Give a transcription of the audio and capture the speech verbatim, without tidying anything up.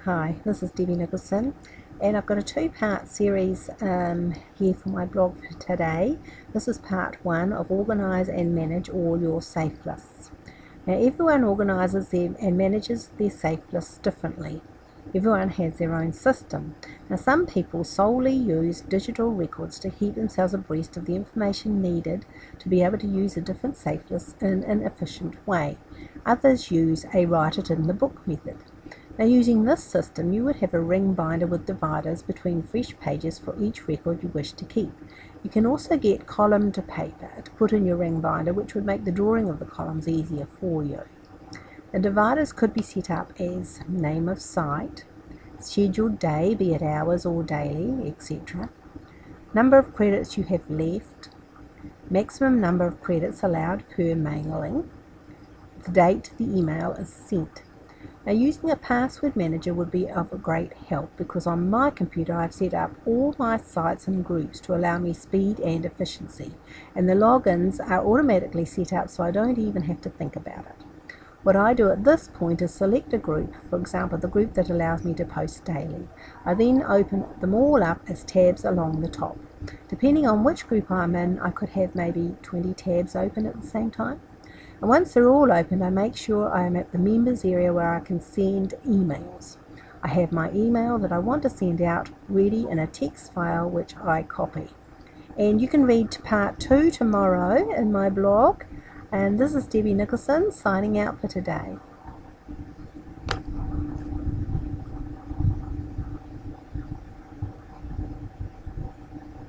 Hi, this is Debbie Nicholson, and I've got a two-part series um, here for my blog for today. This is part one of Organise and Manage All Your Safe Lists. Now, everyone organises them and manages their safe lists differently. Everyone has their own system. Now, some people solely use digital records to keep themselves abreast of the information needed to be able to use a different safe list in an efficient way. Others use a write-it-in-the-book method. Now, using this system, you would have a ring binder with dividers between fresh pages for each record you wish to keep. You can also get columned paper to put in your ring binder, which would make the drawing of the columns easier for you. The dividers could be set up as name of site, scheduled day, be it hours or daily, et cetera, number of credits you have left, maximum number of credits allowed per mailing, the date the email is sent. Now, using a password manager would be of great help because on my computer I've set up all my sites and groups to allow me speed and efficiency, and the logins are automatically set up so I don't even have to think about it. What I do at this point is select a group, for example the group that allows me to post daily. I then open them all up as tabs along the top. Depending on which group I'm in, I could have maybe twenty tabs open at the same time. And once they're all opened, I make sure I am at the members area where I can send emails. I have my email that I want to send out ready in a text file which I copy. And you can read part two tomorrow in my blog. And this is Debbie Nicholson signing out for today.